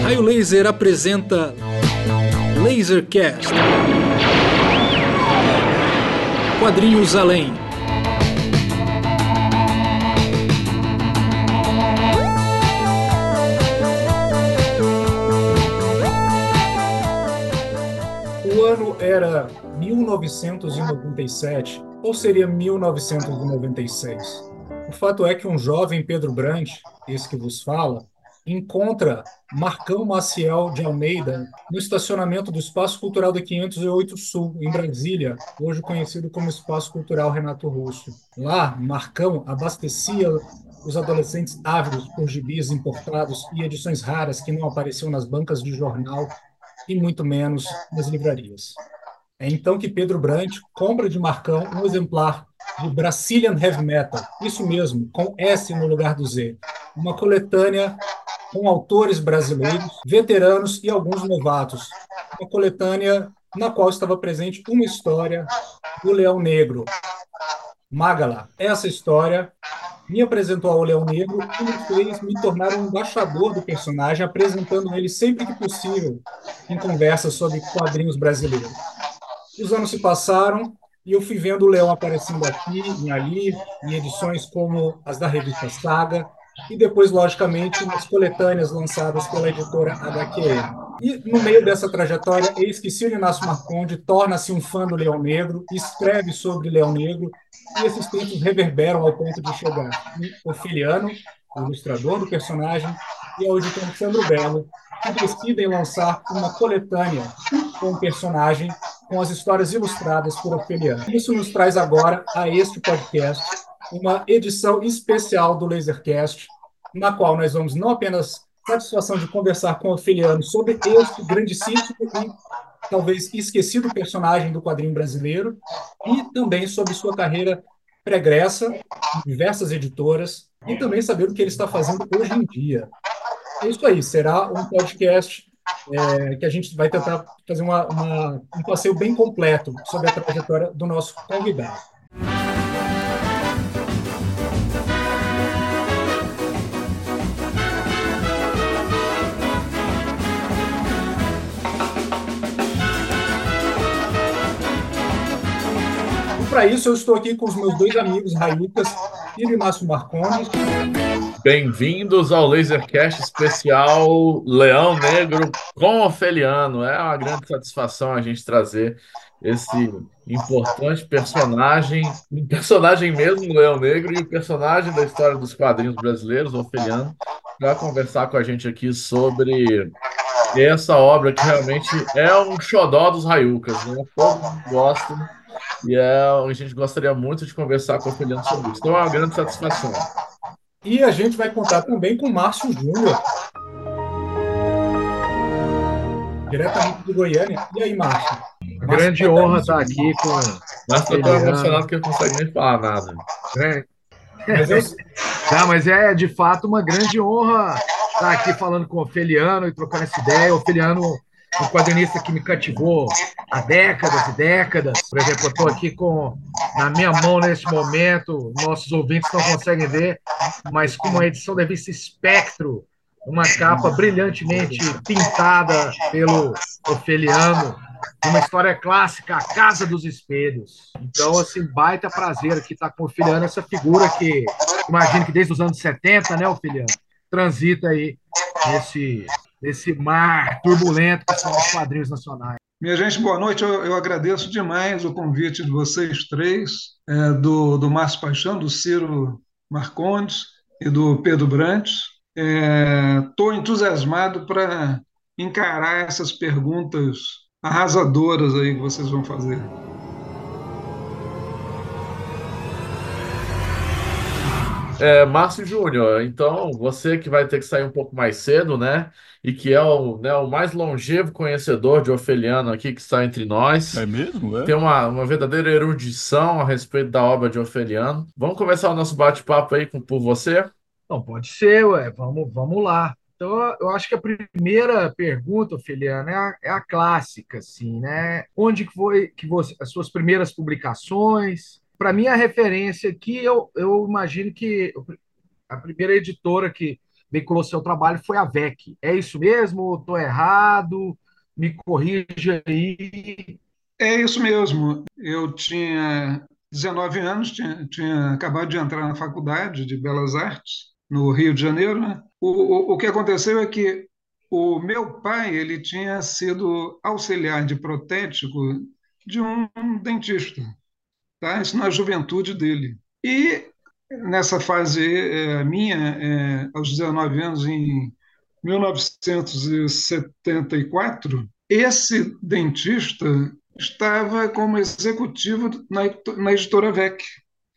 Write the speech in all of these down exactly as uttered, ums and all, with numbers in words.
Raio Laser apresenta Lasercast. Quadrinhos além. O ano era mil novecentos e noventa e sete, ou seria mil novecentos e noventa e seis? O fato é que um jovem Pedro Brant, esse que vos fala, encontra Marcão Maciel de Almeida no estacionamento do Espaço Cultural da quinhentos e oito Sul, em Brasília, hoje conhecido como Espaço Cultural Renato Russo. Lá, Marcão abastecia os adolescentes ávidos por gibis importados e edições raras que não apareciam nas bancas de jornal e muito menos nas livrarias. É então que Pedro Brant compra de Marcão um exemplar de Brazilian Heavy Metal, isso mesmo, com S no lugar do Z, uma coletânea com autores brasileiros, veteranos e alguns novatos, uma coletânea na qual estava presente uma história do Leão Negro, Magala. Essa história me apresentou ao Leão Negro e me fez me tornar um embaixador do personagem, apresentando ele sempre que possível em conversas sobre quadrinhos brasileiros. Os anos se passaram e eu fui vendo o Leão aparecendo aqui e ali, em edições como as da revista Saga, e depois, logicamente, nas coletâneas lançadas pela editora H Q M. E, no meio dessa trajetória, eis que Ciro Inácio Marconde torna-se um fã do Leão Negro, escreve sobre Leão Negro, e esses textos reverberam ao ponto de chegar em Ofeliano, o ilustrador do personagem, e ao editor Sandro Bello, que decidem lançar uma coletânea com o personagem com as histórias ilustradas por Ofeliano. Isso nos traz agora a este podcast, uma edição especial do Lasercast, na qual nós vamos não apenas satisfação de conversar com Ofeliano sobre este grandíssimo e talvez esquecido personagem do quadrinho brasileiro, e também sobre sua carreira pregressa em diversas editoras, e também saber o que ele está fazendo hoje em dia. É isso aí, será um podcast é, que a gente vai tentar fazer uma, uma, um passeio bem completo sobre a trajetória do nosso convidado. E para isso eu estou aqui com os meus dois amigos raiucas, Ciro Inácio Marcondes. Bem-vindos ao Lasercast especial Leão Negro com Ofeliano. É uma grande satisfação a gente trazer esse importante personagem, um personagem mesmo, Leão Negro, e o personagem da história dos quadrinhos brasileiros, Ofeliano, para conversar com a gente aqui sobre essa obra que realmente é um xodó dos raiucas, né? Todo mundo gosta e é, a gente gostaria muito de conversar com o Ofeliano sobre isso. Então é uma grande satisfação. E a gente vai contar também com Márcio Júnior, diretamente de Goiânia. E aí, Márcio? Grande Márcio honra estar aqui com. Mas eu estou emocionado que eu não consigo nem falar nada. É. Mas eu... Não, mas é de fato uma grande honra estar aqui falando com o Ofeliano e trocando essa ideia. O Ofeliano, um quadrinista que me cativou há décadas e décadas. Por exemplo, eu estou aqui com na minha mão nesse momento, nossos ouvintes não conseguem ver, mas com uma edição da revista Espectro, uma capa brilhantemente pintada pelo Ofeliano, uma história clássica, A Casa dos Espelhos. Então, assim, baita prazer aqui estar com o Ofeliano, essa figura que, imagino que desde os anos setenta, né, Ofeliano, transita aí nesse, nesse mar turbulento que são os quadrinhos nacionais. Minha gente, boa noite. Eu, eu agradeço demais o convite de vocês três, é, do, do Márcio Paixão, do Ciro Marcondes e do Pedro Brant. Estou é, entusiasmado para encarar essas perguntas arrasadoras aí que vocês vão fazer. É, Márcio Júnior, então você que vai ter que sair um pouco mais cedo, né? E que é o, né, o mais longevo conhecedor de Ofeliano aqui que está entre nós. É mesmo? É? Tem uma, uma verdadeira erudição a respeito da obra de Ofeliano. Vamos começar o nosso bate-papo aí com, por você? Não, pode ser, ué. Vamos, vamos lá. Então, eu acho que a primeira pergunta, Ofeliano, é a, é a clássica, assim, né? Onde que foi que você, as suas primeiras publicações? Para mim, a referência aqui, eu, eu imagino que a primeira editora que veiculou seu trabalho foi a V E C. É isso mesmo? Estou errado? Me corrija aí. É isso mesmo. Eu tinha dezenove anos, tinha, tinha acabado de entrar na Faculdade de Belas Artes, no Rio de Janeiro, né? O, o, o que aconteceu é que o meu pai ele tinha sido auxiliar de protético de um dentista, tá? Isso na juventude dele. E nessa fase eh, minha, eh, aos dezenove anos, em mil novecentos e setenta e quatro, esse dentista estava como executivo na, na editora V E C.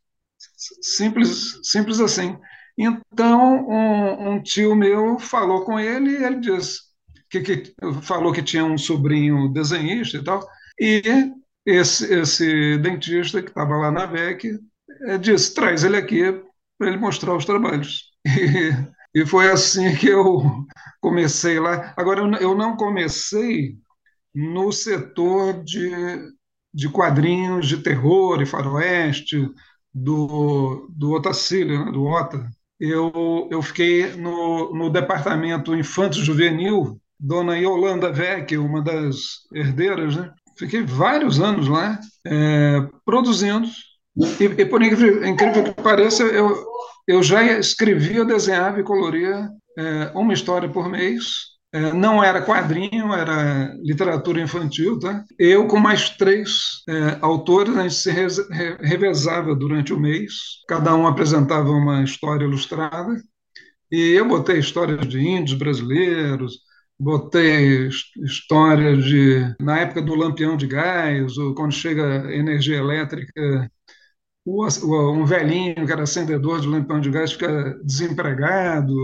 Simples, simples assim. Então, um, um tio meu falou com ele e ele disse que, que falou que tinha um sobrinho desenhista e tal. E esse, esse dentista que estava lá na V E C eh, disse: traz ele aqui para ele mostrar os trabalhos. E, e foi assim que eu comecei lá. Agora, eu, eu não comecei no setor de, de quadrinhos de terror e faroeste do, do Otacílio, né, do Ota. Eu, eu fiquei no, no departamento infanto-juvenil, dona Yolanda Vecchi, uma das herdeiras, né? Fiquei vários anos lá, é, produzindo. E, e por incrível, incrível que pareça, eu, eu já escrevia, desenhava e coloria é, uma história por mês. É, não era quadrinho, era literatura infantil, tá? Eu com mais três é, autores, a gente se re revezava durante o mês, cada um apresentava uma história ilustrada, e eu botei histórias de índios brasileiros, botei histórias de, na época do lampião de gás, ou quando chega energia elétrica, o, o, um velhinho que era acendedor de lampião de gás fica desempregado,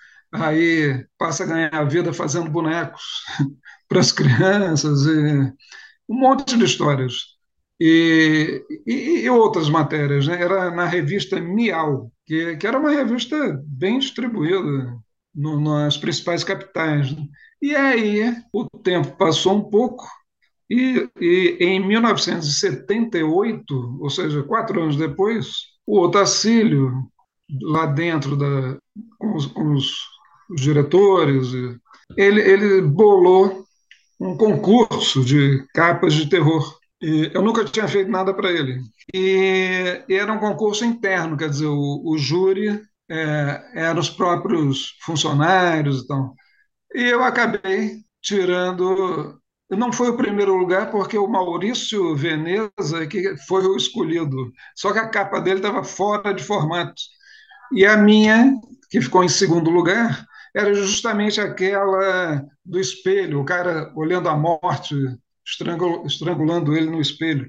aí passa a ganhar vida fazendo bonecos para as crianças, e um monte de histórias. E, e, e outras matérias, né? Era na revista Miau, que, que era uma revista bem distribuída no, nas principais capitais, né? E aí o tempo passou um pouco, e, e em mil novecentos e setenta e oito, ou seja, quatro anos depois, o Otacílio, lá dentro da, com os, com os os diretores, ele, ele bolou um concurso de capas de terror. E eu nunca tinha feito nada para ele. E, e era um concurso interno, quer dizer, o, o júri é, eram os próprios funcionários e tal. E eu acabei tirando. Não foi o primeiro lugar, porque o Maurício Veneza que foi o escolhido. Só que a capa dele estava fora de formato. E a minha, que ficou em segundo lugar, era justamente aquela do espelho, o cara olhando a morte, estrangulando ele no espelho.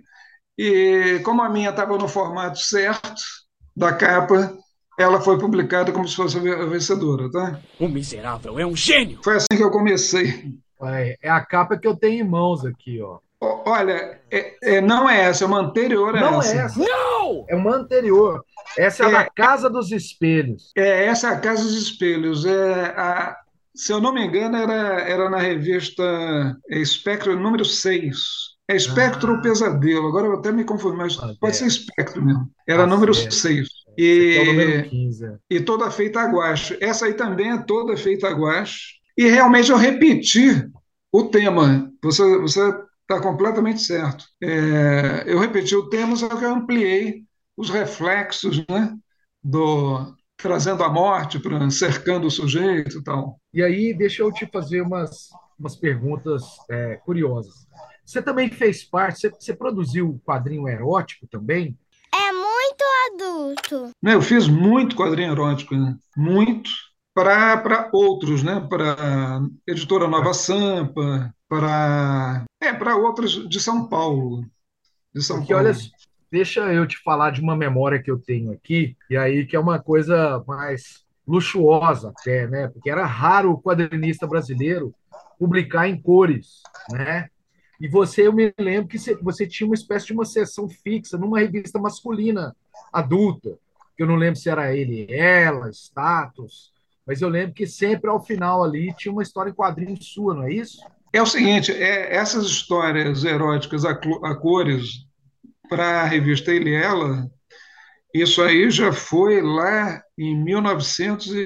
E como a minha estava no formato certo da capa, ela foi publicada como se fosse a vencedora, tá? O miserável é um gênio! Foi assim que eu comecei. É a capa que eu tenho em mãos aqui, ó. Olha, é, é, não é essa, é uma anterior a não essa. Não é essa. Não! É uma anterior. Essa é a é, da Casa dos Espelhos. É, essa é a Casa dos Espelhos. É a, se eu não me engano, era, era na revista Espectro número seis. É Espectro ou ah. Pesadelo. Agora eu até me confundo, mas ah, pode é. ser Espectro mesmo. Era ah, número certo. seis. E, é o número quinze. E toda feita a guache. Essa aí também é toda feita a guache. E realmente eu repeti o tema. Você você está completamente certo. É, eu repeti o tema, só que eu ampliei os reflexos, né, do trazendo a morte, pra, cercando o sujeito e tal. E aí, deixa eu te fazer umas, umas perguntas é, curiosas. Você também fez parte, você, você produziu quadrinho erótico também? É muito adulto. Eu fiz muito quadrinho erótico, né? Muito, para outros, né? Para Editora Nova Sampa, para é, para outras de São Paulo. De São Porque, Paulo. olha, deixa eu te falar de uma memória que eu tenho aqui, e aí que é uma coisa mais luxuosa até, né? Porque era raro o quadrinista brasileiro publicar em cores, né? E você, eu me lembro que você tinha uma espécie de uma seção fixa numa revista masculina adulta, que eu não lembro se era ele, ela, status, mas eu lembro que sempre ao final ali tinha uma história em quadrinho sua, não é isso? É o seguinte, é, essas histórias eróticas a, a cores para a revista Ele e Ela, isso aí já foi lá em mil novecentos e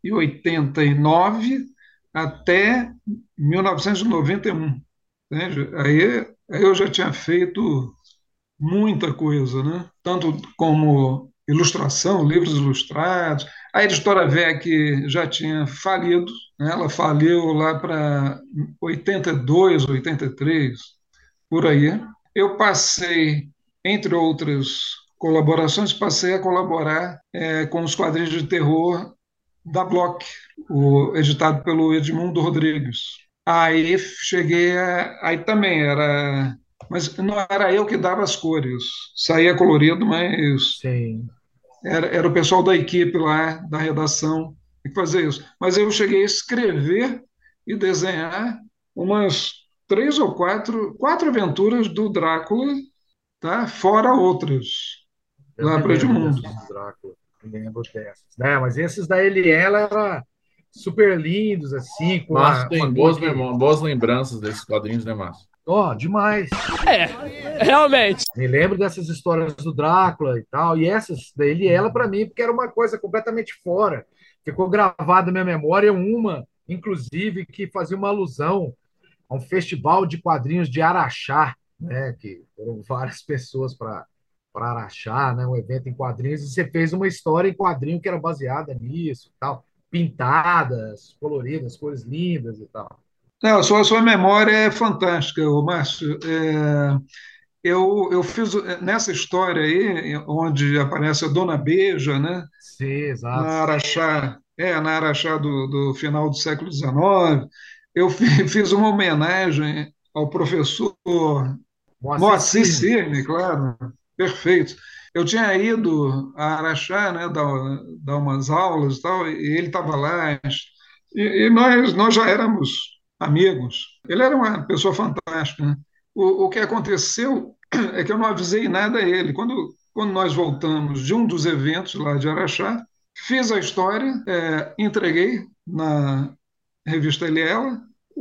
e oitenta e nove até mil novecentos e noventa e um. Entende? Aí, aí eu já tinha feito muita coisa, né? Tanto como ilustração, livros ilustrados. A editora Vec já tinha falido, né? Ela faliu lá para oitenta e dois, oitenta e três, por aí. Eu passei, entre outras colaborações, passei a colaborar é, com os quadrinhos de terror da Block, o, editado pelo Edmundo Rodrigues. Aí cheguei a, aí também era, mas não era eu que dava as cores, saía colorido, mas Sim. era, era o pessoal da equipe lá, da redação, que fazia isso. Mas eu cheguei a escrever e desenhar umas três ou quatro, quatro aventuras do Drácula, tá? Fora outras, Eu lá me para lembro Edmundo. dessas do Drácula. Me lembro dessas. Né? Mas esses da Eliela eram super lindos, assim, com Márcio a, uma tem cor boas, que. memó- boas lembranças desses quadrinhos, né, Márcio? Ó, demais. Realmente. Me lembro dessas histórias do Drácula e tal. E essas da Eliela, para mim, porque era uma coisa completamente fora. Ficou gravada na minha memória uma, inclusive, que fazia uma alusão a um festival de quadrinhos de Araxá, né? Que foram várias pessoas para para Araxá, né? Um evento em quadrinhos, e você fez uma história em quadrinho que era baseada nisso, e tal, pintadas, coloridas, cores lindas e tal. Não, a sua, a sua memória é fantástica, ô Márcio. É, eu, eu fiz nessa história aí, onde aparece a Dona Beija, né? Sim, exato. Na Araxá, é, na Araxá do, do final do século dezenove, eu fi- fiz uma homenagem ao professor Moacir Moacir Cine. Cirne, claro, perfeito. Eu tinha ido a Araxá, né, dar, dar umas aulas e tal, e ele estava lá, e, e nós, nós já éramos amigos. Ele era uma pessoa fantástica, né? O, o que aconteceu é que eu não avisei nada a ele. Quando, quando nós voltamos de um dos eventos lá de Araxá, fiz a história, é, entreguei na revista Eliela.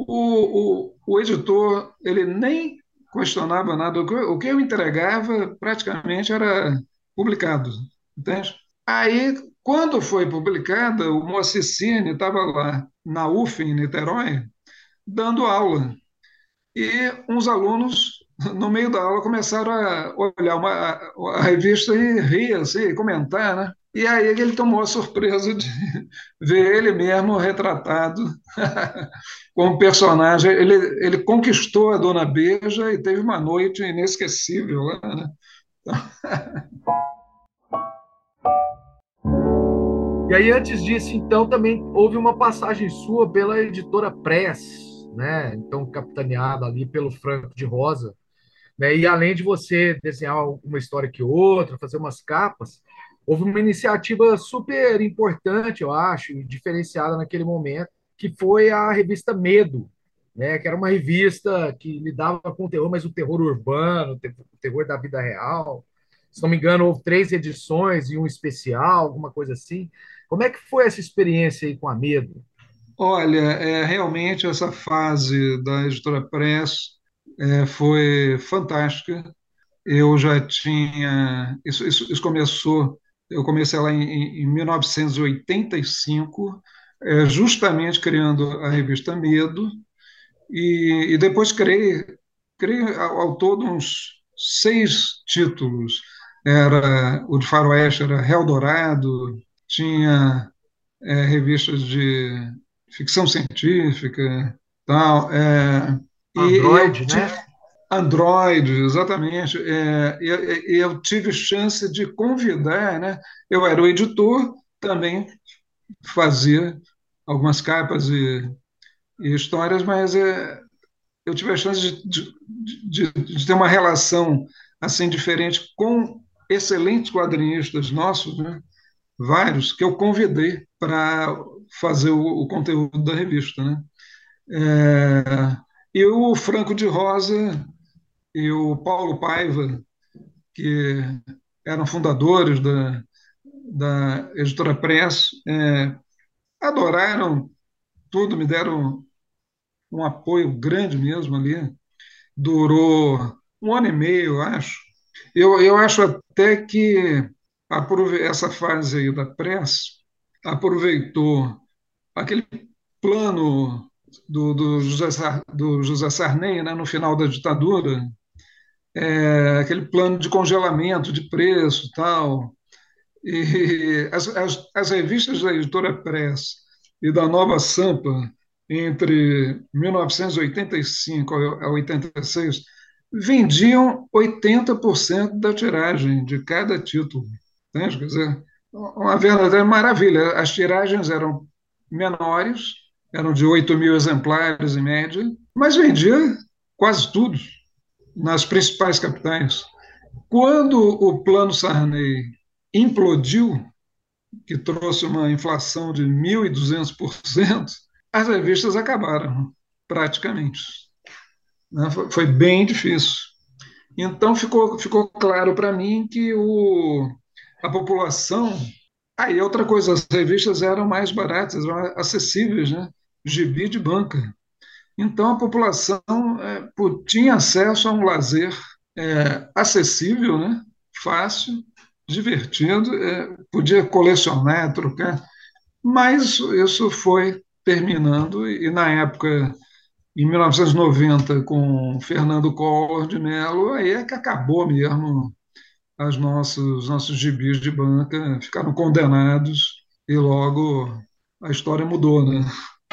O, o, o editor, ele nem questionava nada. O que, eu- o que eu entregava praticamente era publicado, entende? Aí, quando foi publicada, o Moacir Cine estava lá na U F, em Niterói, dando aula. E uns alunos, no meio da aula, começaram a olhar uma, a, a revista e rir, assim, comentar, né? E aí ele tomou a surpresa de ver ele mesmo retratado como personagem. Ele, ele conquistou a Dona Beija e teve uma noite inesquecível lá, né? E aí, antes disso, então, também houve uma passagem sua pela editora Press, né? Então, capitaneada ali pelo Franco de Rosa, né? E além de você desenhar uma história que outra, fazer umas capas, houve uma iniciativa super importante, eu acho, e diferenciada naquele momento, que foi a revista Medo, né? Que era uma revista que lidava com o terror, mas o terror urbano, o terror da vida real. Se não me engano, houve três edições e um especial, alguma coisa assim. Como é que foi essa experiência aí com a Medo? Olha, é, realmente essa fase da editora Press é, foi fantástica. Eu já tinha. Isso, isso, isso começou. Eu comecei lá em, em mil novecentos e oitenta e cinco, é, justamente criando a revista Medo, e, e depois criei, criei ao, ao todo uns seis títulos. Era o de Faroeste, era Eldorado, tinha é, revistas de ficção científica, tal. É, e, e eu Android, tive né? Android, exatamente. É, e, e eu tive chance de convidar, né? Eu era o editor, também fazia algumas capas e, e histórias, mas é, eu tive a chance de, de, de, de ter uma relação assim diferente com excelentes quadrinistas nossos, né? Vários que eu convidei para fazer o, o conteúdo da revista, né? É, e o Franco de Rosa e o Paulo Paiva, que eram fundadores da, da editora Press, é, adoraram tudo, me deram um apoio grande mesmo ali. Durou um ano e meio, eu acho. Eu, eu acho até que aprove- essa fase aí da Press aproveitou aquele plano do, do, José, Sar- do José Sarney, né, no final da ditadura, é, aquele plano de congelamento de preço e tal. E as, as, as revistas da Editora Press e da Nova Sampa, entre mil novecentos e oitenta e cinco a oitenta e seis, vendiam oitenta por cento da tiragem de cada título. Entende? Quer dizer, uma verdadeira maravilha. As tiragens eram menores, eram de oito mil exemplares em média, mas vendia quase tudo nas principais capitais. Quando o Plano Sarney implodiu, que trouxe uma inflação de mil e duzentos por cento, as revistas acabaram, praticamente. Né? Foi, foi bem difícil. Então ficou, ficou claro para mim que o, a população. Aí, ah, outra coisa, as revistas eram mais baratas, eram acessíveis, né? Gibi de banca. Então a população é, tinha acesso a um lazer é, acessível, né? Fácil, divertido, é, podia colecionar, trocar, mas isso foi terminando, e na época, em mil novecentos e noventa, com Fernando Collor de Mello, aí é que acabou mesmo as nossos, os nossos gibis de banca, ficaram condenados e logo a história mudou, né?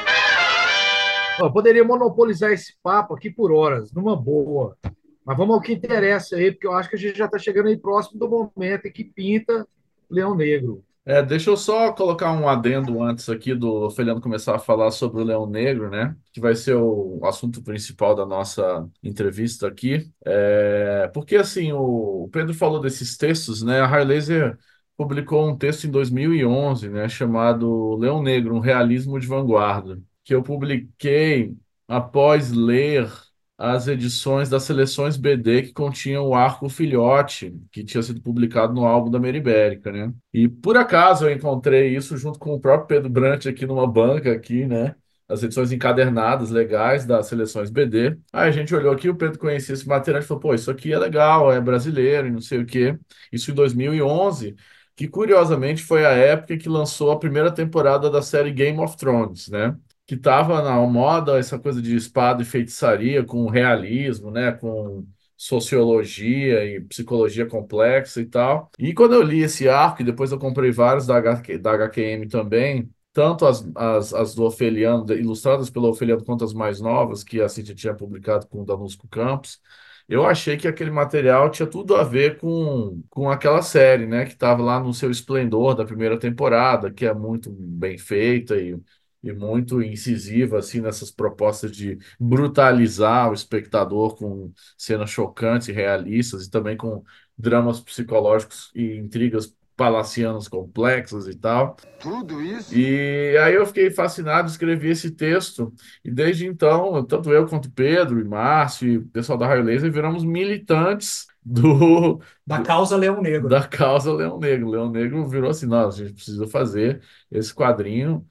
Eu poderia monopolizar esse papo aqui por horas, numa boa. Mas vamos ao que interessa aí, porque eu acho que a gente já está chegando aí próximo do momento em que pinta Leão Negro. É, deixa eu só colocar um adendo antes aqui do Feliano começar a falar sobre o Leão Negro, né? Que vai ser o assunto principal da nossa entrevista aqui. É, porque, assim, o Pedro falou desses textos, né? A Harlaser publicou um texto em dois mil e onze, né? Chamado Leão Negro, um realismo de vanguarda, que eu publiquei após ler as edições das seleções B D que continham o Arco Filhote, que tinha sido publicado no álbum da Meritibérica, né? E por acaso eu encontrei isso junto com o próprio Pedro Brant aqui numa banca aqui, né? As edições encadernadas legais das seleções B D. Aí a gente olhou aqui, o Pedro conhecia esse material e falou: pô, isso aqui é legal, é brasileiro e não sei o quê. Isso em dois mil e onze, que curiosamente foi a época que lançou a primeira temporada da série Game of Thrones, né? Que estava na moda essa coisa de espada e feitiçaria com realismo, né? Com sociologia e psicologia complexa e tal. E quando eu li esse arco, e depois eu comprei vários da, H Q, da H Q M também, tanto as, as, as do Ofeliano, ilustradas pelo Ofeliano, quanto as mais novas, que a Cintia tinha publicado com o Danusco Campos, eu achei que aquele material tinha tudo a ver com, com aquela série, né? Que estava lá no seu esplendor da primeira temporada, que é muito bem feita e e muito incisiva assim nessas propostas de brutalizar o espectador com cenas chocantes e realistas e também com dramas psicológicos e intrigas palacianas complexas e tal. Tudo isso? E aí eu fiquei fascinado, escrevi esse texto e desde então, tanto eu quanto Pedro e Márcio e o pessoal da Raio Laser viramos militantes do, Da causa Leão Negro. da causa Leão Negro. Leão Negro virou assim, não, a gente precisa fazer esse quadrinho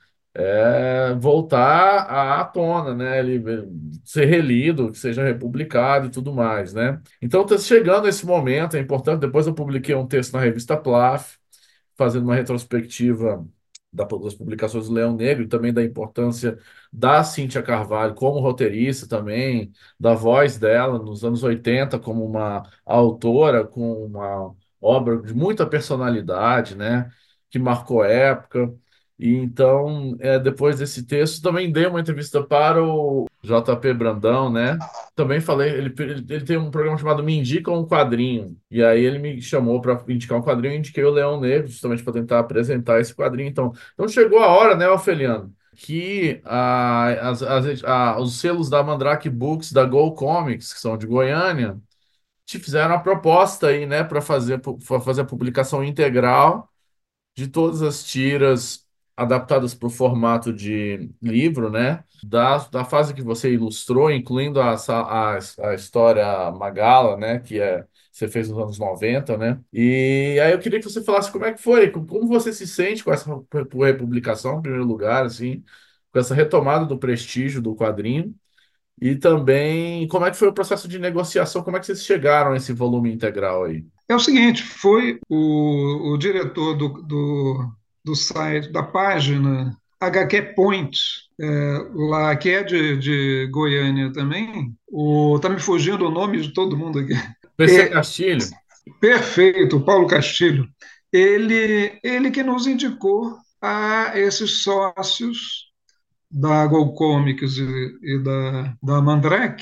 é, voltar à tona, né? Ele ser relido, que seja republicado e tudo mais, né? Então está chegando esse momento, é importante. Depois eu publiquei um texto na revista Plaf, fazendo uma retrospectiva da- das publicações do Leão Negro e também da importância da Cíntia Carvalho como roteirista também, da voz dela nos anos oitenta como uma autora com uma obra de muita personalidade, né? Que marcou época. E então, é, depois desse texto, também dei uma entrevista para o J P Brandão, né? Também falei, ele, ele, ele tem um programa chamado Me Indica um Quadrinho. E aí ele me chamou para indicar um quadrinho, eu indiquei o Leão Negro, justamente para tentar apresentar esse quadrinho. Então, então chegou a hora, né, Ofeliano, que a, as, as- a- os selos da Mandrake Books, da Go Comics, que são de Goiânia, te fizeram a proposta aí, né, para fazer, para fazer a publicação integral de todas as tiras adaptadas para o formato de livro, né? Da, da fase que você ilustrou, incluindo a, a, a história Magala, né? Que é, você fez nos anos noventa, né? E aí eu queria que você falasse como é que foi, como você se sente com essa republicação, em primeiro lugar, assim, com essa retomada do prestígio do quadrinho. E também, como é que foi o processo de negociação? Como é que vocês chegaram a esse volume integral aí? É o seguinte, foi o, o diretor do, do, do site, da página H Q Point, é, lá, que é de, de Goiânia também. O, tá me fugindo o nome de todo mundo aqui. P C É, Castilho. perfeito, Paulo Castilho. Ele, ele que nos indicou a esses sócios da Gol Comics e, e da, da Mandrake,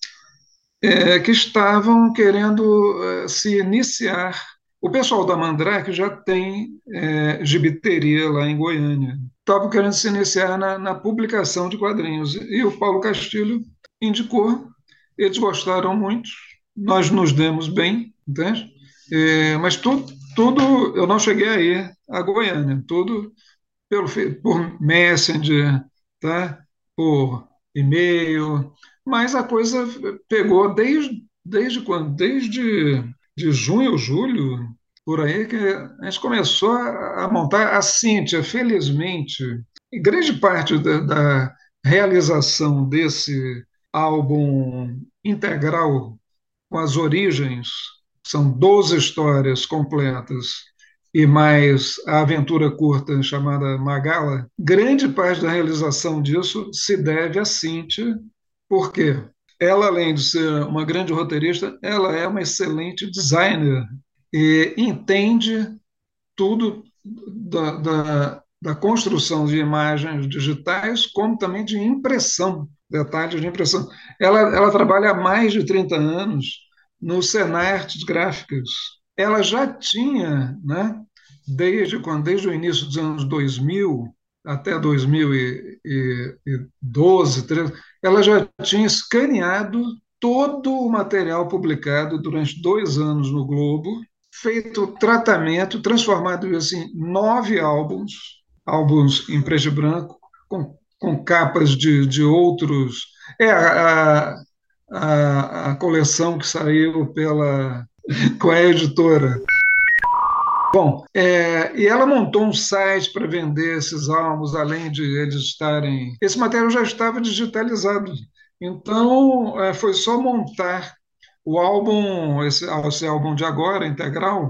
é, que estavam querendo é, se iniciar. O pessoal da Mandrake já tem é, gibiteria lá em Goiânia. Estavam querendo se iniciar na, na publicação de quadrinhos. E o Paulo Castilho indicou, eles gostaram muito, nós nos demos bem, entende? É, mas tudo, tudo, eu não cheguei a ir a Goiânia, tudo pelo, por Messenger, tá? Por e-mail, mas a coisa pegou desde, desde quando? Desde de junho, julho, por aí, que a gente começou a, a montar a Cíntia, felizmente, e grande parte da, da realização desse álbum integral com as origens, são doze histórias completas, e mais a aventura curta chamada Magala, grande parte da realização disso se deve a Cíntia, porque ela, além de ser uma grande roteirista, ela é uma excelente designer e entende tudo da, da, da construção de imagens digitais, como também de impressão, detalhes de impressão. Ela, ela trabalha há mais de trinta anos no Senar Artes Gráficas. Ela já tinha, né, desde, quando, desde o início dos anos dois mil até dois mil e doze, treze, ela já tinha escaneado todo o material publicado durante dois anos no Globo, feito tratamento, transformado isso em nove álbuns, álbuns em preto e branco, com, com capas de, de outros. É a, a, a coleção que saiu pela com a editora. Bom, é, e ela montou um site para vender esses álbuns, além de eles estarem. Esse material já estava digitalizado, então é, foi só montar o álbum, esse, esse álbum de agora, integral,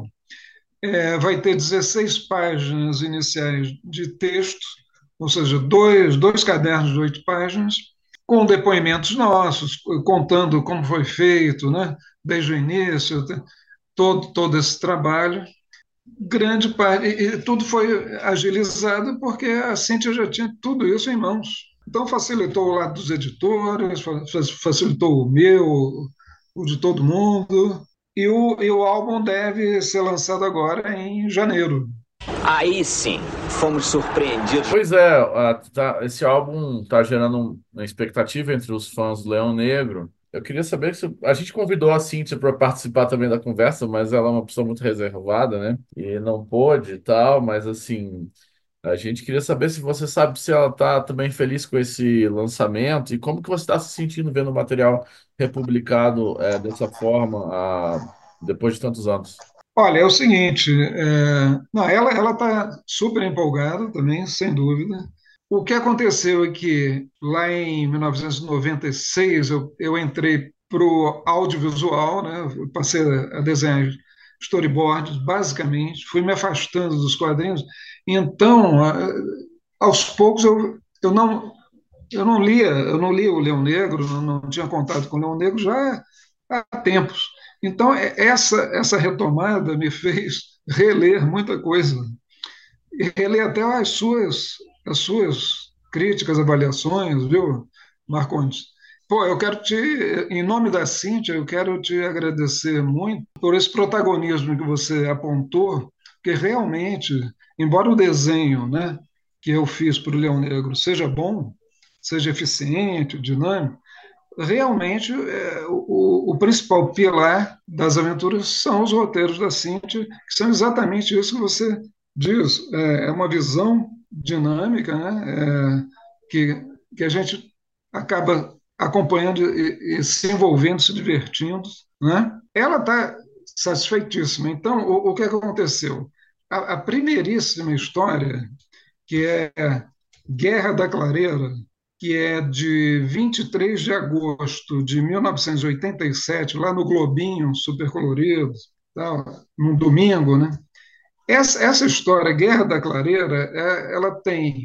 é, vai ter dezesseis páginas iniciais de texto, ou seja, dois, dois cadernos de oito páginas, com depoimentos nossos, contando como foi feito, né, desde o início, todo, todo esse trabalho. Grande parte, e, e tudo foi agilizado porque a Cíntia já tinha tudo isso em mãos. Então facilitou o lado dos editores, facilitou o meu, o de todo mundo. E o, e o álbum deve ser lançado agora em janeiro. Aí sim, fomos surpreendidos. Pois é, a- tá- esse álbum está gerando um- uma expectativa entre os fãs do Leão Negro. Eu queria saber se a gente convidou a Cíntia para participar também da conversa, mas ela é uma pessoa muito reservada, né? E não pôde e tal, mas assim, a gente queria saber se você sabe se ela está também feliz com esse lançamento e como que você está se sentindo vendo o material republicado é, dessa forma, ah, depois de tantos anos. Olha, é o seguinte, é, não, ela ela está super empolgada também, sem dúvida. O que aconteceu é que lá em mil novecentos e noventa e seis eu, eu entrei para o audiovisual, né? Eu passei a desenhar storyboards, basicamente, fui me afastando dos quadrinhos. Então, a- aos poucos eu, eu não eu não lia, eu não lia o Leão Negro, não, não tinha contato com o Leão Negro já há tempos. Então, é- essa, essa retomada me fez reler muita coisa, e reler até as suas, as suas críticas, avaliações, viu, Marcondes? Pô, eu quero te, em nome da Cíntia, eu quero te agradecer muito por esse protagonismo que você apontou, que realmente, embora o desenho, né, que eu fiz para o Leão Negro seja bom, seja eficiente, dinâmico, realmente é, o, o principal pilar das aventuras são os roteiros da Cíntia, que são exatamente isso que você diz. É, é uma visão dinâmica, né? É, que, que a gente acaba acompanhando e, e se envolvendo, se divertindo, né? Ela está satisfeitíssima. Então, o, o que aconteceu? A, a primeiríssima história, que é Guerra da Clareira, que é de vinte e três de agosto de mil novecentos e oitenta e sete, lá no Globinho, super colorido, tal, num domingo, né? Essa, essa história, Guerra da Clareira, é, ela tem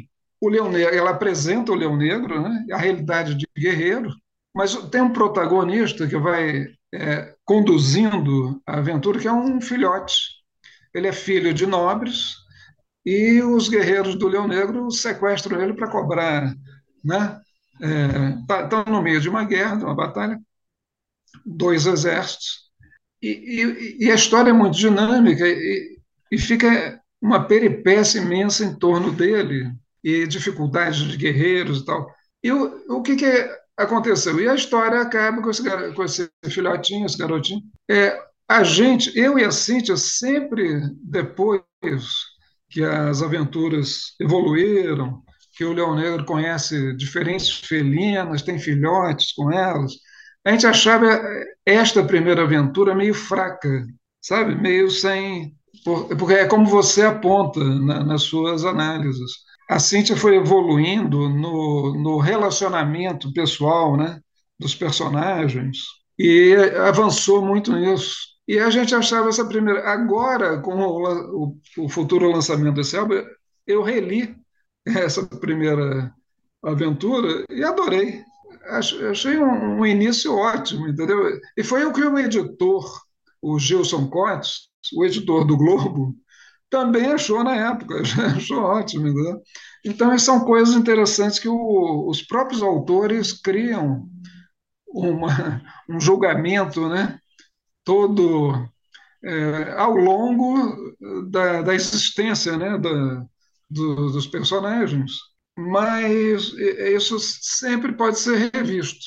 o Leão Negro, ela apresenta o Leão Negro, né? A realidade de guerreiro, mas tem um protagonista que vai é, conduzindo a aventura, que é um filhote. Ele é filho de nobres e os guerreiros do Leão Negro sequestram ele para cobrar, né? Estão no meio de uma guerra, de uma batalha, dois exércitos, e, e, e a história é muito dinâmica e, e fica uma peripécia imensa em torno dele e dificuldades de guerreiros e tal. E o, o que, que aconteceu? E a história acaba com esse, com esse filhotinho, esse garotinho. É, a gente, eu e a Cíntia, sempre depois que as aventuras evoluíram, que o Leão Negro conhece diferentes felinas, tem filhotes com elas, a gente achava esta primeira aventura meio fraca, sabe? Meio sem. Porque é como você aponta na, nas suas análises. A Cíntia foi evoluindo no, no relacionamento pessoal, né, dos personagens e avançou muito nisso. E a gente achava essa primeira. Agora, com o, o, o futuro lançamento desse álbum, eu reli essa primeira aventura e adorei. Achei um, um início ótimo, entendeu? E foi o que o editor, o Gilson Cotes, o editor do Globo, também achou na época, achou ótimo, entendeu? Então, são coisas interessantes que o, os próprios autores criam uma, um julgamento, né, todo é, ao longo da, da existência, né, da, do, dos personagens. Mas isso sempre pode ser revisto.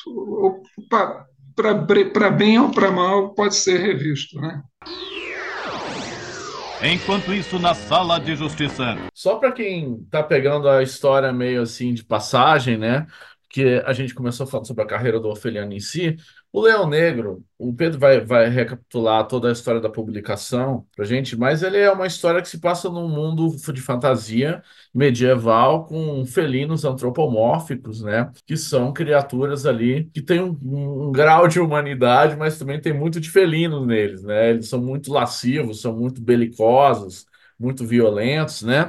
Para bem ou para mal, pode ser revisto, né? Enquanto isso, na sala de justiça. Só para quem tá pegando a história meio assim de passagem, né? Que a gente começou falando sobre a carreira do Orfeliano em si. O Leão Negro, o Pedro vai, vai recapitular toda a história da publicação pra gente, mas ele é uma história que se passa num mundo de fantasia medieval com felinos antropomórficos, né? Que são criaturas ali que têm um, um grau de humanidade, mas também tem muito de felino neles, né? Eles são muito lascivos, são muito belicosos, muito violentos, né?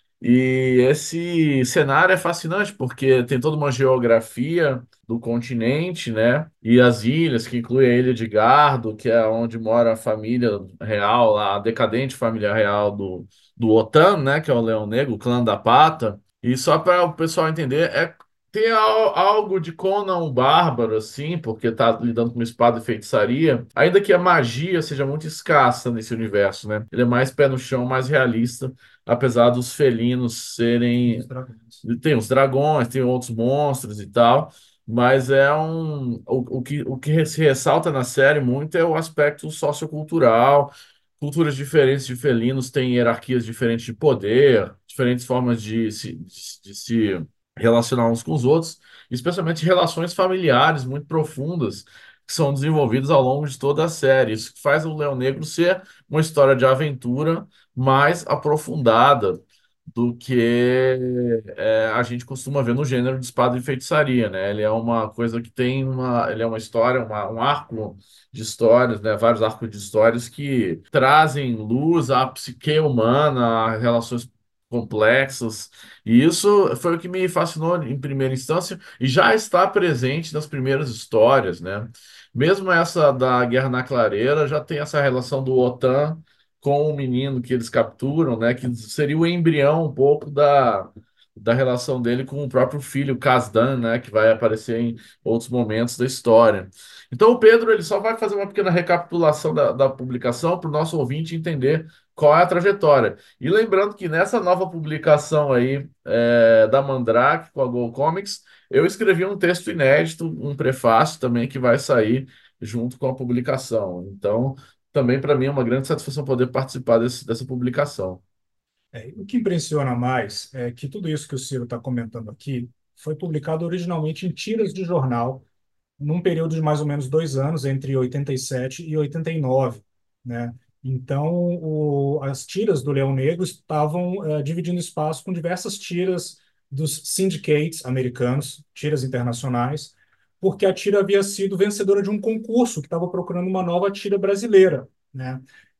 E esse cenário é fascinante porque tem toda uma geografia do continente, né? E as ilhas, que inclui a ilha de Gardo, que é onde mora a família real, a decadente família real do, do Otan, né? Que é o Leão Negro, o clã da Pata. E só para o pessoal entender, é tem al- algo de Conan o Bárbaro, assim, porque tá lidando com espada e feitiçaria, ainda que a magia seja muito escassa nesse universo, né? Ele é mais pé no chão, mais realista, apesar dos felinos serem. Os dragões. Tem os dragões, tem outros monstros e tal, mas é um. O, o que, o que se ressalta na série muito é o aspecto sociocultural. Culturas diferentes de felinos têm hierarquias diferentes de poder, diferentes formas de se, de, de se relacionar uns com os outros, especialmente relações familiares muito profundas que são desenvolvidas ao longo de toda a série. Isso que faz o Leão Negro ser uma história de aventura mais aprofundada do que é, a gente costuma ver no gênero de espada e feitiçaria, né? Ele é uma coisa que tem uma, ele é uma história, uma- um arco de histórias, né? Vários arcos de histórias que trazem luz à psique humana, a relações complexas. E isso foi o que me fascinou em primeira instância e já está presente nas primeiras histórias, né? Mesmo essa da Guerra na Clareira já tem essa relação do Otan com o menino que eles capturam, né? Que seria o embrião um pouco da, da relação dele com o próprio filho, Casdan, né? Que vai aparecer em outros momentos da história. Então o Pedro ele só vai fazer uma pequena recapitulação da, da publicação para o nosso ouvinte entender qual é a trajetória. E lembrando que nessa nova publicação aí é, da Mandrake com a Go Comics, eu escrevi um texto inédito, um prefácio também que vai sair junto com a publicação. Então também para mim é uma grande satisfação poder participar desse- dessa publicação. É, o que impressiona mais é que tudo isso que o Ciro está comentando aqui foi publicado originalmente em tiras de jornal, num período de mais ou menos dois anos, entre oitenta e sete e oitenta e nove, né? Então, o- as tiras do Leão Negro estavam eh, dividindo espaço com diversas tiras dos syndicates americanos, tiras internacionais, porque a tira havia sido vencedora de um concurso que estava procurando uma nova tira brasileira, né?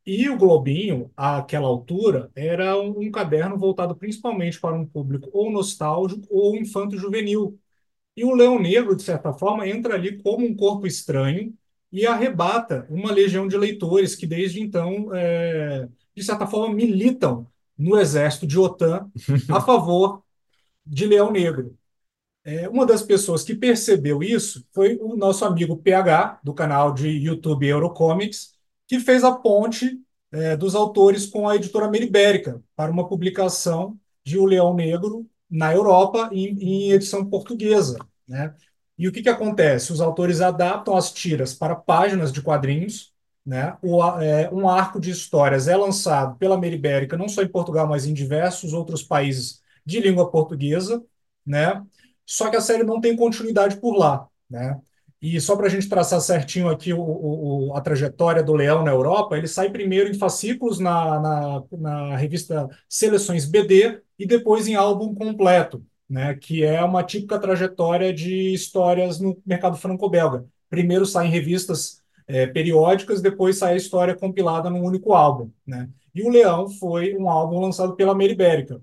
E o Globinho, àquela altura, era um, um caderno voltado principalmente para um público ou nostálgico ou infanto-juvenil. E o Leão Negro, de certa forma, entra ali como um corpo estranho e arrebata uma legião de leitores que, desde então, é, de certa forma, militam no exército de OTAN a favor de Leão Negro. É, uma das pessoas que percebeu isso foi o nosso amigo P H, do canal de YouTube Eurocomics, que fez a ponte, é, dos autores com a editora Meribérica para uma publicação de O Leão Negro na Europa em, em edição portuguesa, né? E o que que acontece? Os autores adaptam as tiras para páginas de quadrinhos, né? O, a- é, um arco de histórias é lançado pela Meribérica, não só em Portugal, mas em diversos outros países de língua portuguesa, né? Só que a série não tem continuidade por lá, né? E só para a gente traçar certinho aqui o, o- o- a trajetória do Leão na Europa, ele sai primeiro em fascículos na, na, na revista Seleções B D e depois em álbum completo, né? Que é uma típica trajetória de histórias no mercado franco-belga. Primeiro sai em revistas eh, periódicas, depois sai a história compilada num único álbum, né? E o Leão foi um álbum lançado pela Meribérica.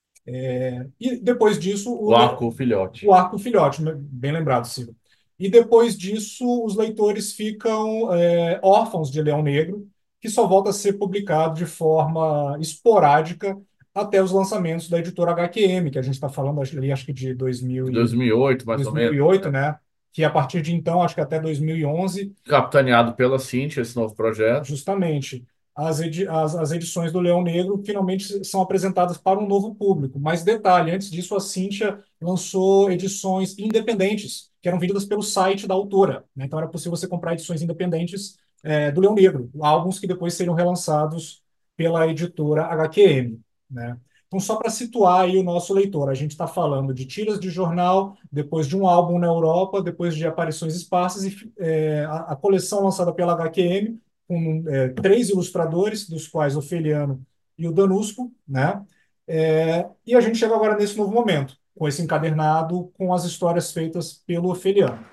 E depois disso, o, O Le- Arco Filhote. o arco filhote, né? Bem lembrado, Ciro. E depois disso, os leitores ficam é, órfãos de Leão Negro, que só volta a ser publicado de forma esporádica até os lançamentos da editora H Q M, que a gente está falando ali, acho que de dois mil De e, dois mil e oito, mais ou menos, dois mil e oito, né? né? Que a partir de então, acho que até dois mil e onze, Capitaneado pela Cintia, esse novo projeto. justamente, as, edi as, as edições do Leão Negro finalmente são apresentadas para um novo público. Mas detalhe, antes disso, a Cíntia lançou edições independentes, que eram vendidas pelo site da autora, né? Então era possível você comprar edições independentes é, do Leão Negro, álbuns que depois seriam relançados pela editora H Q M, né? Então, só para situar aí o nosso leitor, a gente está falando de tiras de jornal, depois de um álbum na Europa, depois de aparições esparsas, e é, a, a coleção lançada pela H Q M com é, três ilustradores, dos quais o Feliano e o Danusco, né? É, e a gente chega agora nesse novo momento, com esse encadernado com as histórias feitas pelo Ofeliano.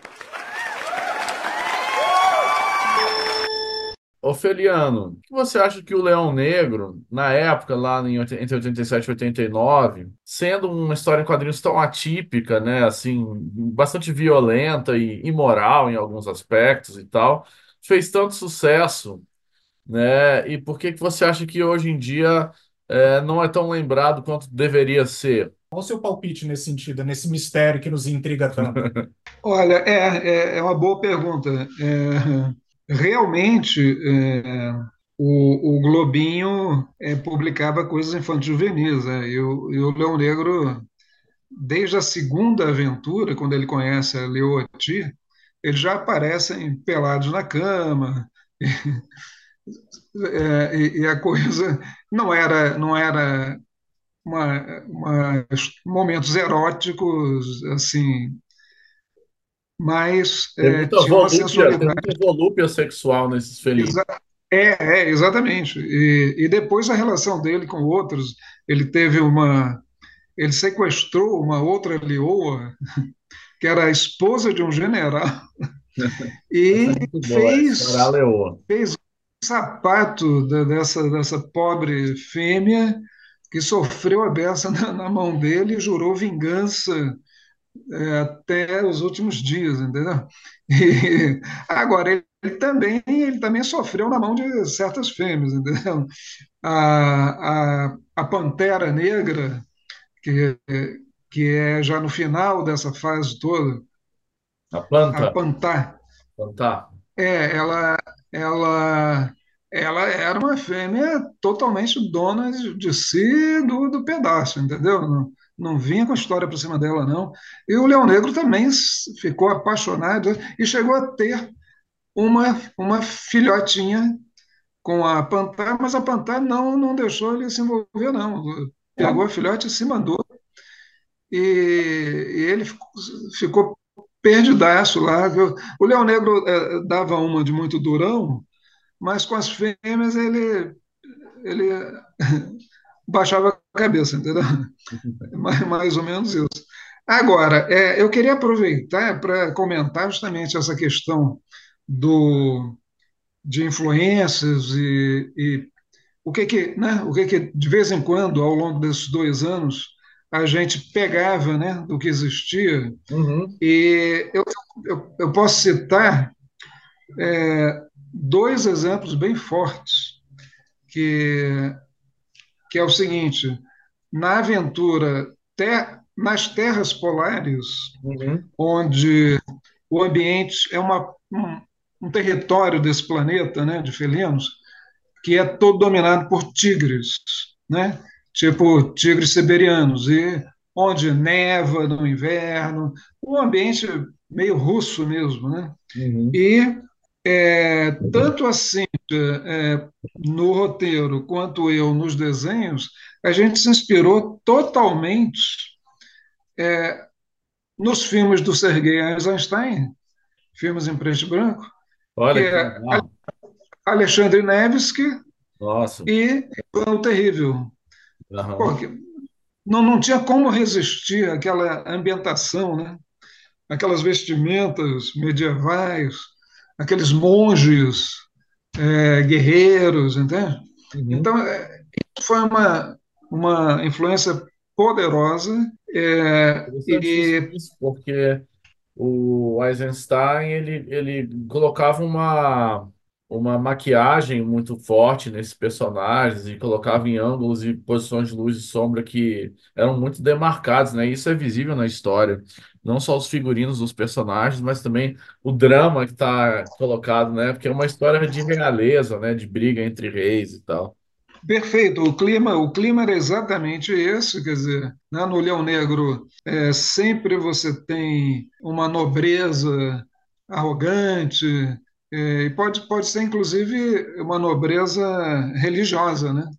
Ofeliano, o que você acha que o Leão Negro, na época, lá em, oit- entre oitenta e sete e oitenta e nove, sendo uma história em quadrinhos tão atípica, né, assim, bastante violenta e imoral em alguns aspectos e tal, fez tanto sucesso, né? E por que que você acha que hoje em dia é, não é tão lembrado quanto deveria ser? Qual o seu palpite nesse sentido, nesse mistério que nos intriga tanto? Olha, é, é, é uma boa pergunta. É, realmente, é, o, o Globinho é, publicava coisas infanto-juvenis, né? E o, e o Leão Negro, desde a segunda aventura, quando ele conhece a Leoati, eles já aparecem pelados na cama, é, e, e a coisa não era, não era uma, uma- momentos eróticos, assim, mas Tem é, muita tinha uma volúpia, tem sensualidade. muita volúpia sexual nesses felinos. Exa- É, é, exatamente. E, e depois a relação dele com outros, ele teve uma, ele sequestrou uma outra leoa, que era a esposa de um general, Essa e é muito boa, é a história fez, Leoa. fez um sapato da- dessa, dessa pobre fêmea que sofreu a beça na, na mão dele e jurou vingança é, até os últimos dias, entendeu? E, agora, ele, ele também, ele também sofreu na mão de certas fêmeas, entendeu? A, a, a Pantera Negra, que, que é já no final dessa fase toda, A a planta, Pantá, então tá. é, ela, ela, ela era uma fêmea totalmente dona de, de si, do, do pedaço, entendeu? Não, não vinha com a história por cima dela, não. E o Leão Negro também s- ficou apaixonado e chegou a ter uma, uma filhotinha com a Pantá, mas a Pantá não, não deixou ele se envolver, não. Pegou a filhote e se mandou. E, e ele ficou, ficou perdidaço lá. Viu? O Leão Negro eh, dava uma de muito durão, mas com as fêmeas ele, ele baixava a cabeça, entendeu? Mais, mais ou menos isso. Agora, é, eu queria aproveitar para comentar justamente essa questão do, de influências e, e o que que, né, o que que de vez em quando, ao longo desses dois anos, a gente pegava, né, do que existia. Uhum. E eu, eu, eu posso citar é, dois exemplos bem fortes, que, que é o seguinte: na aventura ter, nas terras polares, Uhum. onde o ambiente é uma, um, um território desse planeta, né, de felinos, que é todo dominado por tigres, né, tipo tigres siberianos, e onde neva no inverno, um ambiente meio russo mesmo, né? Uhum. E é, tanto assim é, no roteiro quanto eu nos desenhos, a gente se inspirou totalmente nos filmes do Sergei Eisenstein, filmes em preto e branco, que Olha que é legal. Alexandre Nevsky Nossa. e Ivan o Terrível. Pô, Aham. que não, não tinha como resistir àquela ambientação, né? Aquelas vestimentas medievais, aqueles monges é, guerreiros, entende? Uhum. Então, é, foi uma, uma influência poderosa é, Interessantíssimo e isso, porque o Eisenstein ele, ele colocava uma, uma maquiagem muito forte nesses personagens e colocava em ângulos e posições de luz e sombra que eram muito demarcados, né? Isso é visível na história. Não só os figurinos dos personagens, mas também o drama que está colocado, né? Porque é uma história de realeza, né? De briga entre reis e tal. perfeito. O clima, o clima era exatamente esse, quer dizer, né, no Leão Negro é, sempre você tem uma nobreza arrogante, é, e pode, pode ser inclusive uma nobreza religiosa, né?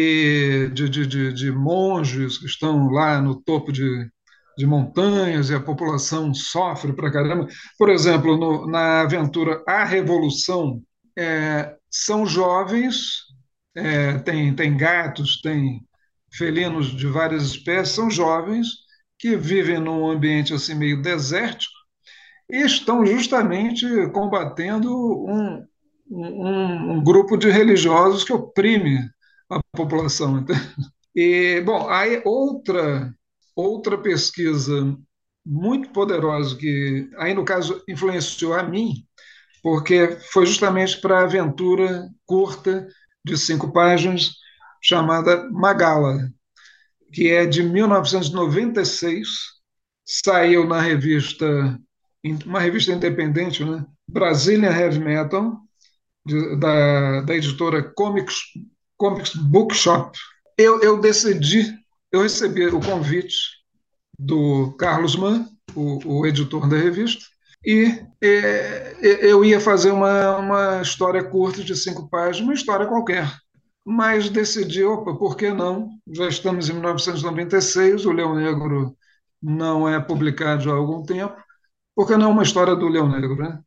E de, de, de, de monges que estão lá no topo de, de montanhas e a população sofre pra caramba. Por exemplo, no, na aventura A Revolução, é, são jovens, é, tem, tem gatos, tem felinos de várias espécies, são jovens que vivem num ambiente assim meio desértico e estão justamente combatendo um, um, um grupo de religiosos que oprime a população. E, bom, aí outra, outra pesquisa muito poderosa que, aí no caso, influenciou a mim, porque foi justamente para a aventura curta de cinco páginas chamada Magala, que é de mil novecentos e noventa e seis, saiu na revista, uma revista independente, né? Brazilian Heavy Metal, de, da, da editora Comics, Comics Bookshop. Eu, eu decidi, eu recebi o convite do Carlos Mann, o, o editor da revista, e é, eu ia fazer uma, uma história curta de cinco páginas, uma história qualquer. Mas decidi, opa, por que não? Já estamos em mil novecentos e noventa e seis, o Leão Negro não é publicado há algum tempo, por que não uma história do Leão Negro, né?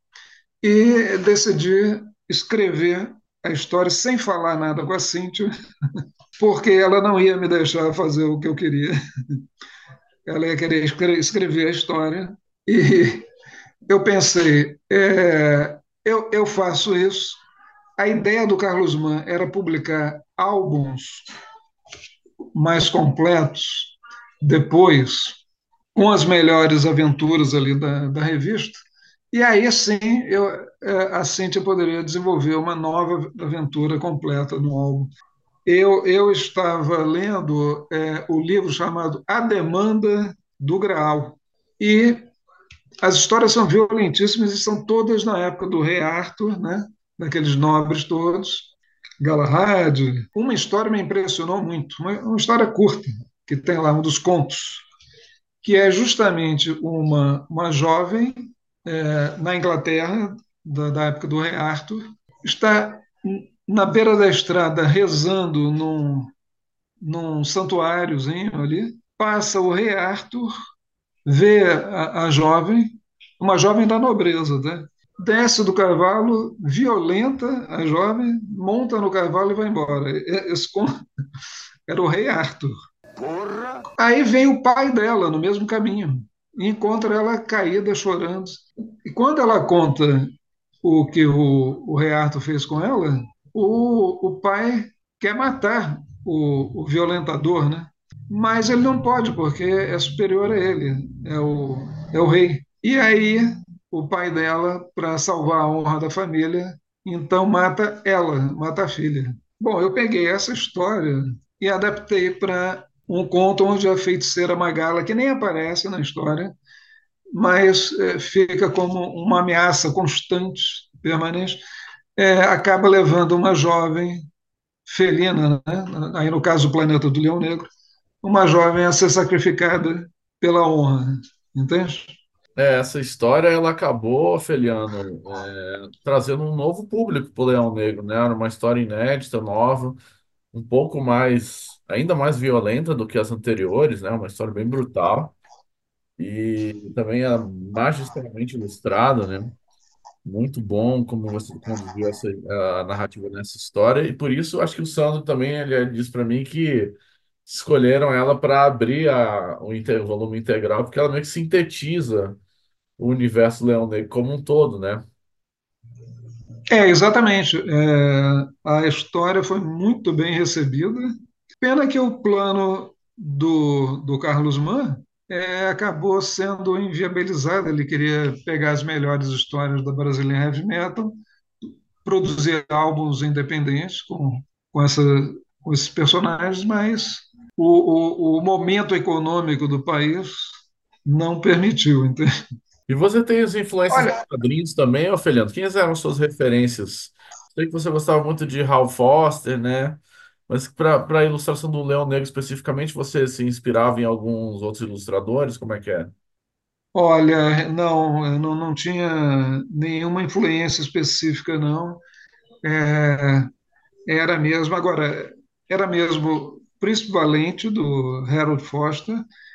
E decidi escrever a história sem falar nada com a Cíntia, porque ela não ia me deixar fazer o que eu queria. Ela ia querer escrever a história. E eu pensei, é, eu, eu faço isso. A ideia do Carlos Mann era publicar álbuns mais completos depois, com as melhores aventuras ali da, da revista. E aí sim, eu, é, a Cíntia poderia desenvolver uma nova aventura completa no álbum. Eu, eu estava lendo é, o livro chamado A Demanda do Graal. E as histórias são violentíssimas e são todas na época do rei Arthur, né? Daqueles nobres todos. Galahad. Uma história me impressionou muito, uma, uma história curta, que tem lá um dos contos, que é justamente uma, uma jovem é, na Inglaterra, da, da época do rei Arthur, está na beira da estrada rezando num, num santuáriozinho ali, passa o rei Arthur, vê a, a jovem, uma jovem da nobreza, né? Desce do cavalo, violenta a jovem, monta no cavalo e vai embora. Esse era o rei Arthur. Porra. Aí vem o pai dela no mesmo caminho e encontra ela caída, chorando. E quando ela conta o que o, o Rei Arthur fez com ela, o, o pai quer matar o, o violentador, né? Mas ele não pode, porque é superior a ele, é o, é o rei. E aí, o pai dela, para salvar a honra da família, então mata ela, mata a filha. Bom, eu peguei essa história e adaptei para um conto onde a feiticeira Magala, que nem aparece na história, mas é, fica como uma ameaça constante, permanente, é, acaba levando uma jovem felina, né? Aí no caso do Planeta do Leão Negro, uma jovem a ser sacrificada pela honra, entende? É, essa história ela acabou, Feliano, é, trazendo um novo público para o Leão Negro, né? Era uma história inédita, nova, um pouco mais, ainda mais violenta do que as anteriores, né? Uma história bem brutal e também é magistralmente ilustrada, né? Muito bom como você conduziu essa a narrativa nessa história e por isso acho que o Sandro também ele disse para mim que escolheram ela para abrir a, o, inte- o volume integral porque ela meio que sintetiza o universo Leão Negro como um todo, né? É, exatamente. É, a história foi muito bem recebida. Pena que o plano do, do Carlos Mann é, acabou sendo inviabilizado. Ele queria pegar as melhores histórias da Brazilian Heavy Metal, produzir álbuns independentes com, com, essa, com esses personagens, mas o, o, o momento econômico do país não permitiu. Entende? E você tem as influências dos Olha, quadrinhos também, Ofeliano? Quem eram suas referências? Sei que você gostava muito de Hal Foster, né? Mas para a ilustração do Leão Negro especificamente, você se inspirava em alguns outros ilustradores? Como é que é? olha, não, eu não, não tinha nenhuma influência específica, não. É, era mesmo, agora, era mesmo o Príncipe Valente do Harold Foster,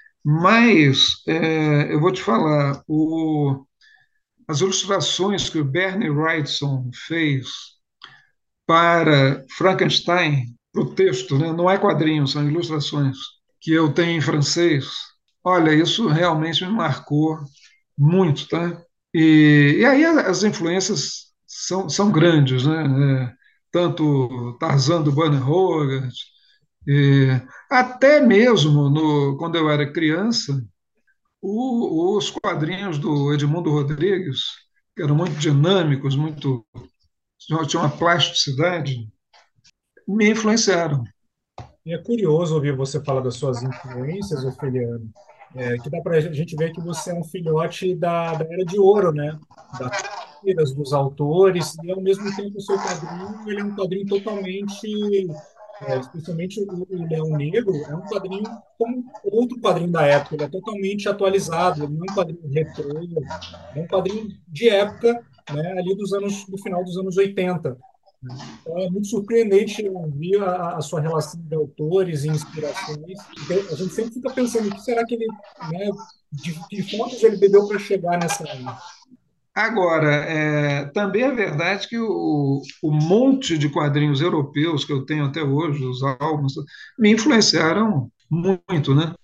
mas é, eu vou te falar, o, as ilustrações que o Bernie Wrightson fez para Frankenstein, para o texto, né? Não é quadrinho, são ilustrações, que eu tenho em francês. Olha, isso realmente me marcou muito, tá? E, e aí as influências são, são grandes, né? É, tanto Tarzan do Burne Hogarth, e até mesmo no, quando eu era criança, o- os quadrinhos do Edmundo Rodrigues, que eram muito dinâmicos, muito tinham uma plasticidade, me influenciaram. E é curioso ouvir você falar das suas influências, Ofeliano, é, que dá para a gente ver que você é um filhote da, da Era de Ouro, né? Das tiras, dos autores, e ao mesmo tempo o seu quadrinho, ele é um quadrinho totalmente, é, especialmente o, o Leão Negro, é um quadrinho como outro quadrinho da época, ele é totalmente atualizado, ele não é um quadrinho retrô, é um quadrinho de época, né? Ali dos anos, do final dos anos oitenta. Então, é muito surpreendente ouvir a, a sua relação de autores e inspirações, porque a gente sempre fica pensando, o que será que ele, né, de que fontes ele bebeu para chegar nessa. Agora, é, também é verdade que o, o monte de quadrinhos europeus que eu tenho até hoje, os álbuns, me influenciaram muito, né?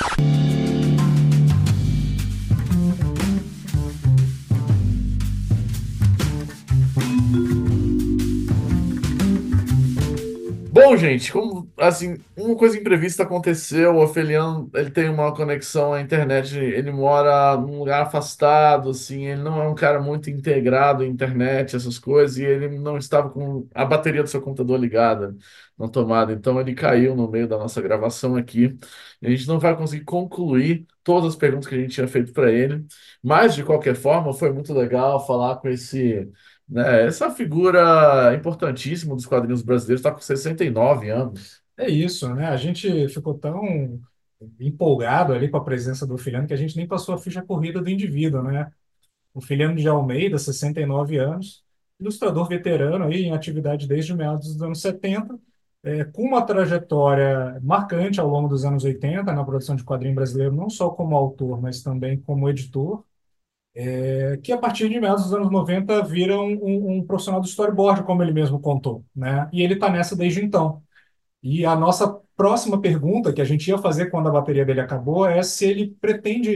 Bom, gente, como assim, uma coisa imprevista aconteceu, o Ofeliano, ele tem uma conexão à internet, ele mora num lugar afastado, assim, ele não é um cara muito integrado à internet, essas coisas, e ele não estava com a bateria do seu computador ligada na tomada, então ele caiu no meio da nossa gravação aqui. A gente não vai conseguir concluir todas as perguntas que a gente tinha feito para ele, mas de qualquer forma, foi muito legal falar com esse né? Essa figura importantíssima dos quadrinhos brasileiros está com sessenta e nove anos. É isso, né? A gente ficou tão empolgado ali com a presença do Ofeliano que a gente nem passou a ficha corrida do indivíduo, né? O Filiano de Almeida, sessenta e nove anos, ilustrador veterano aí em atividade desde meados dos anos setenta, é, com uma trajetória marcante ao longo dos anos oitenta na produção de quadrinho brasileiro, não só como autor, mas também como editor, é, que a partir de meados dos anos noventa vira um, um- um profissional do storyboard, como ele mesmo contou, né? E ele está nessa desde então. E a nossa próxima pergunta, que a gente ia fazer quando a bateria dele acabou, é se ele pretende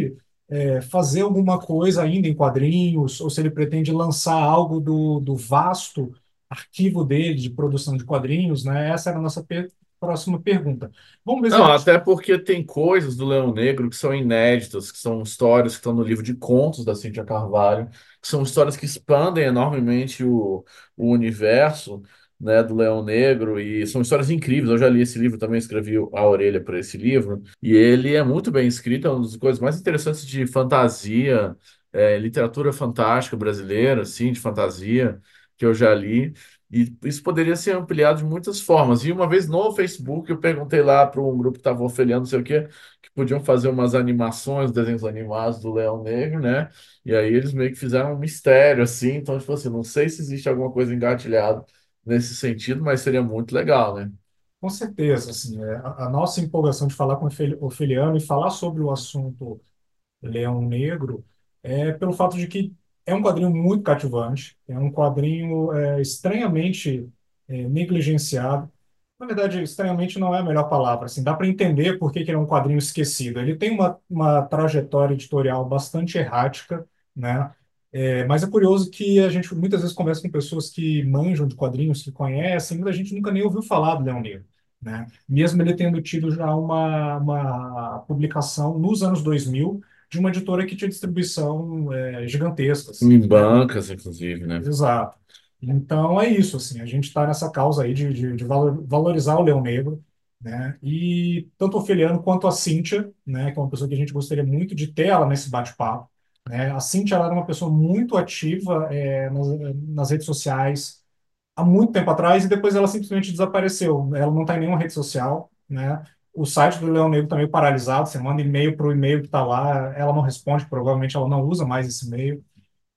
é, fazer alguma coisa ainda em quadrinhos, ou se ele pretende lançar algo do, do vasto arquivo dele de produção de quadrinhos, né? Essa era a nossa per- próxima pergunta. Vamos ver se a Não, gente até porque tem coisas do Leão Negro que são inéditas, que são histórias que estão no livro de contos da Cíntia Carvalho, que são histórias que expandem enormemente o, o universo, né, do Leão Negro, e são histórias incríveis. Eu já li esse livro, também escrevi a orelha para esse livro, e ele é muito bem escrito, é uma das coisas mais interessantes de fantasia, é, literatura fantástica brasileira, assim, de fantasia, que eu já li. E isso poderia ser ampliado de muitas formas. E uma vez no Facebook, eu perguntei lá para um grupo que estava oferecendo, não sei o quê, que podiam fazer umas animações, desenhos animados do Leão Negro, né? E aí eles meio que fizeram um mistério, assim. Então, tipo assim, não sei se existe alguma coisa engatilhada nesse sentido, mas seria muito legal, né? com certeza, assim, é, a, a nossa empolgação de falar com o Ofel- Ofeliano e falar sobre o assunto Leão Negro é pelo fato de que é um quadrinho muito cativante, é um quadrinho é, estranhamente é, negligenciado. Na verdade, estranhamente não é a melhor palavra. Assim, dá para entender por que que ele é um quadrinho esquecido. Ele tem uma, uma trajetória editorial bastante errática, né? É, mas é curioso que a gente muitas vezes conversa com pessoas que manjam de quadrinhos, que conhecem, mas a gente nunca nem ouviu falar do Leão Negro, né? Mesmo ele tendo tido já uma, uma publicação nos anos dois mil de uma editora que tinha distribuição é, gigantesca, assim, Em né? bancas, inclusive, né? Exato. Então é isso, assim, a gente está nessa causa aí de, de, de valor- valorizar o Leão Negro, né? E tanto o Ofeliano quanto a Cíntia, né, que é uma pessoa que a gente gostaria muito de ter ela nesse bate-papo, né? A Cíntia, ela era uma pessoa muito ativa é, nas, nas redes sociais há muito tempo atrás e depois ela simplesmente desapareceu. Ela não está em nenhuma rede social, né? O site do Leão Negro está meio paralisado. Você manda e-mail para o e-mail que está lá, ela não responde, provavelmente ela não usa mais esse e-mail.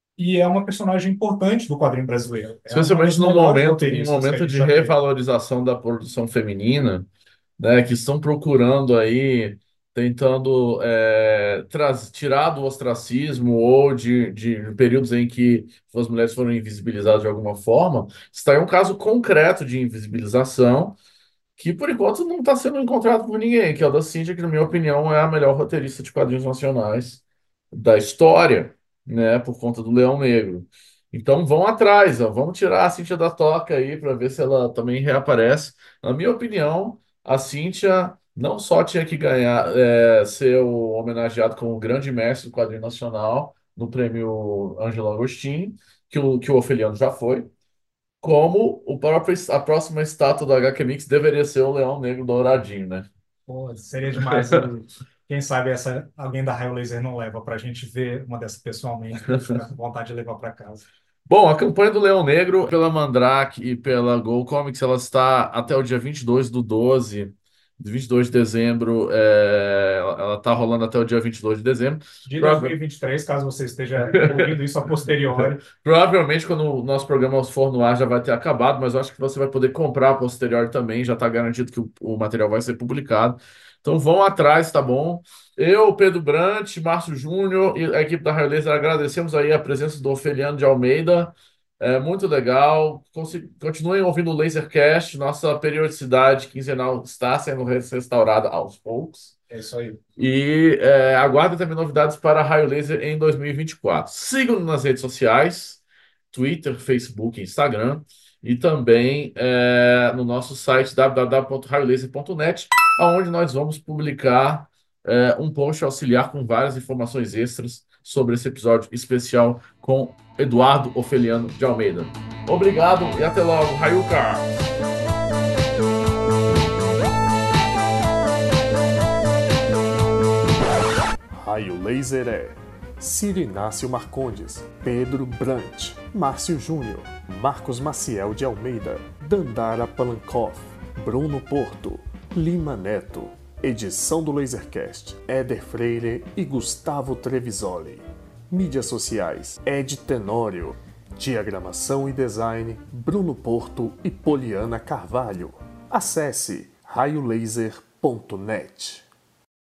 E é uma personagem importante do quadrinho brasileiro. É uma das Especialmente no melhores momento, um roteiristas que a momento gente de já teve. revalorização da produção feminina, né, que estão procurando aí, tentando é, traz, tirar do ostracismo ou de, de períodos em que as mulheres foram invisibilizadas de alguma forma, está aí um caso concreto de invisibilização que, por enquanto, não está sendo encontrado por ninguém, que é o da Cíntia, que, na minha opinião, é a melhor roteirista de quadrinhos nacionais da história, né, por conta do Leão Negro. Então vão atrás, ó, vamos tirar a Cíntia da toca aí para ver se ela também reaparece. Na minha opinião, a Cíntia não só tinha que ganhar, é, ser o homenageado como grande mestre do quadrinho nacional no prêmio Ângelo Agostinho, que o, que o Ofeliano já foi, como o próprio, a próxima estátua do H Q Mix deveria ser o Leão Negro Douradinho, né? Pô, seria demais. Eu- quem sabe essa, alguém da Raio Laser não leva para a gente ver uma dessas pessoalmente, para ficar com vontade de levar para casa. Bom, a campanha do Leão Negro pela Mandrake e pela Go Comics, ela está até o dia vinte e dois do doze, vinte e dois de dezembro, é, ela está rolando até o dia vinte e dois de dezembro. De Prova- dois mil e vinte e três, caso você esteja ouvindo isso a posteriori. Provavelmente quando o nosso programa for no ar já vai ter acabado, mas eu acho que você vai poder comprar a posteriori também, já está garantido que o, o material vai ser publicado. Então vão atrás, tá bom? Eu, Pedro Brant, Márcio Júnior e a equipe da Raio Laser agradecemos aí a presença do Ofeliano de Almeida. É muito legal. Consi- Continuem ouvindo o Lasercast. Nossa periodicidade quinzenal está sendo restaurada aos poucos. É isso aí. E é, aguardem também novidades para a Raio Laser em dois mil e vinte e quatro. Sigam-nos nas redes sociais, Twitter, Facebook, Instagram, e também é, no nosso site w w w ponto raio laser ponto net, onde nós vamos publicar é, um post auxiliar com várias informações extras sobre esse episódio especial com Eduardo Ofeliano de Almeida. Obrigado e até logo, Rayuka! Raio Laser é Ciro Inácio Marcondes, Pedro Brant, Márcio Júnior, Marcos Maciel de Almeida, Dandara Palankoff, Bruno Porto, Lima Neto. Edição do Lasercast, Éder Freire e Gustavo Trevisoli. Mídias sociais, Ed Tenório. Diagramação e design, Bruno Porto e Poliana Carvalho. Acesse raio laser ponto net.